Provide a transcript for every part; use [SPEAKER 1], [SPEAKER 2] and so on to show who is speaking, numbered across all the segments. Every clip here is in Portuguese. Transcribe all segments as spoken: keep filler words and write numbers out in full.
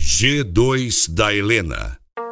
[SPEAKER 1] G dois da Helena.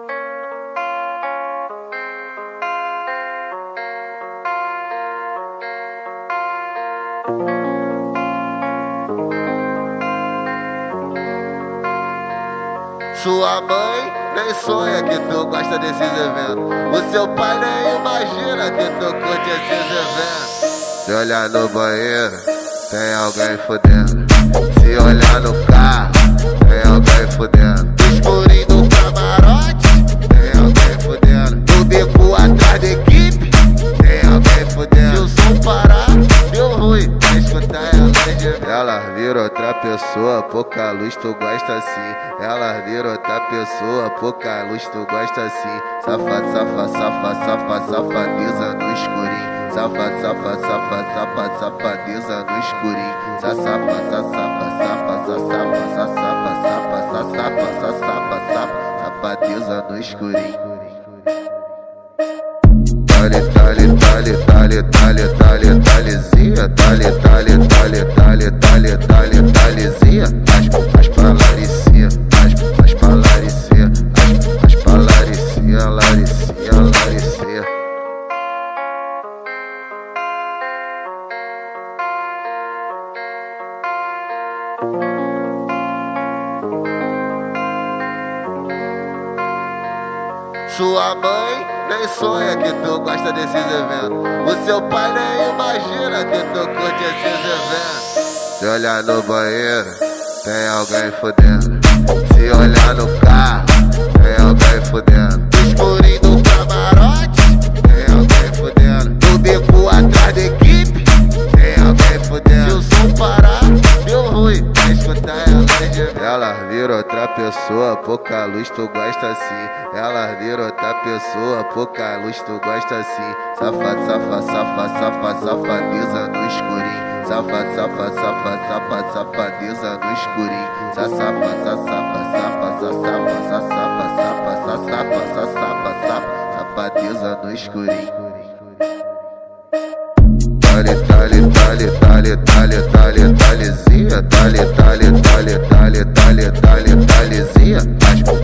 [SPEAKER 2] Sua mãe nem sonha que tu gosta desses eventos. O seu pai nem imagina que tu curte esses eventos. Se olhar no banheiro, tem alguém fudendo. Se olhar no carro, tem alguém fudendo. No escurinho do camarote, tem alguém fudendo. No beco atrás da equipe, tem alguém fudendo. Se o som parar, deu ruim, vai escutar ela de... Ela vira outra pessoa, pouca luz, tu gosta assim. Ela vira outra pessoa, pouca luz, tu gosta assim. Safa, safa, safa, safa, safadeza no escurinho. Safa, safa, safa, safa, safadeza no escurinho. Safa, safa, safa, safa, safa, safa, safa, safa, safa, safadeza no escurinho. Dale, dale, dale, dale, dale, dale, dalezinha. Dale, dale, dale, dale, dale, dale, dalezinha. As, as pra Laricinha, as, as pra Laricinha, as, as pra Laricinha, Laricinha, Laricinha. Sua mãe nem sonha que tu gosta desses eventos. O seu pai nem imagina que tu curte esses eventos. Se olhar no banheiro, tem alguém fudendo. Se olhar no carro, tem alguém fudendo. No escurinho do camarote, tem alguém fudendo. No beco atrás da equipe, tem alguém fudendo. Se o som parar, deu ruim, vai escutar ela de... Ela vira outra pessoa, pouca luz, tu gosta assim. Ela vira outra pessoa, pouca luz, tu gosta assim. Safa, safa, safa, safa, safadeza no escurinho. Safa, safa, safa, safa, safadeza no escurinho. Safa, safa, safa, safa, safa, safa, safa, safa, safa, safadeza no escurinho. Dale, dale, dale, dale, dale, dale, dalezinha. Dale, dale, dale, dale, dale, dale, dalezinha.